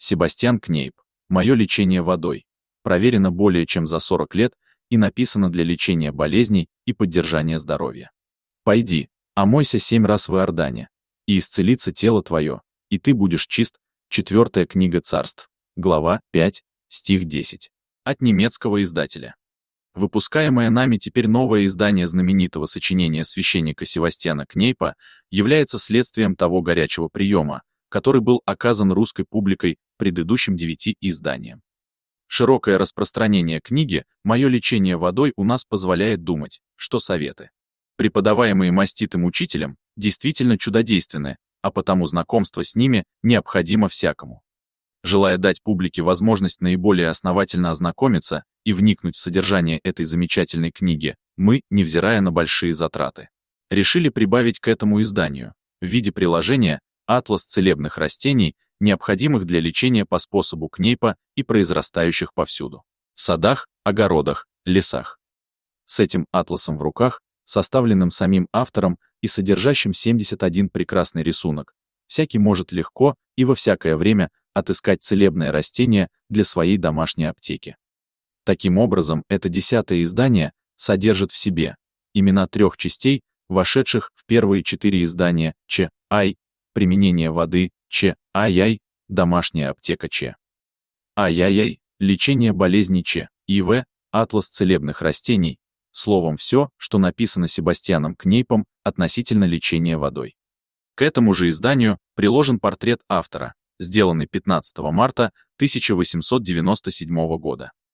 Себастьян Кнейп. Мое лечение водой. Проверено более чем за 40 лет и написано для лечения болезней и поддержания здоровья. Пойди, омойся 7 раз в Иордане, и исцелится тело твое, и ты будешь чист. 4 книга Царств, глава 5, стих 10. От немецкого издателя. Выпускаемое нами теперь новое издание знаменитого сочинения священника Себастьяна Кнейпа является следствием того горячего приема, который был оказан русской публикой предыдущим 9 изданиям. Широкое распространение книги «Мое лечение водой» у нас позволяет думать, что советы, преподаваемые маститым учителем, действительно чудодейственны, а потому знакомство с ними необходимо всякому. Желая дать публике возможность наиболее основательно ознакомиться и вникнуть в содержание этой замечательной книги, мы, невзирая на большие затраты, решили прибавить к этому изданию, в виде приложения, атлас целебных растений, необходимых для лечения по способу Кнейпа и произрастающих повсюду, в садах, огородах, лесах. С этим атласом в руках, составленным самим автором и содержащим 71 прекрасный рисунок, всякий может легко и во всякое время отыскать целебное растение для своей домашней аптеки. Таким образом, это 10-е издание содержит в себе имена 3 частей, вошедших в первые 4 издания Ч.Ай. Применение воды Ч.Ай.Ай. Домашняя аптека Ч. Ай-яй-яй. Лечение болезней Ч. И.В. Атлас целебных растений. Словом, все, что написано Себастьяном Кнейпом относительно лечения водой. К этому же изданию приложен портрет автора, сделанный 15 марта 1897 года.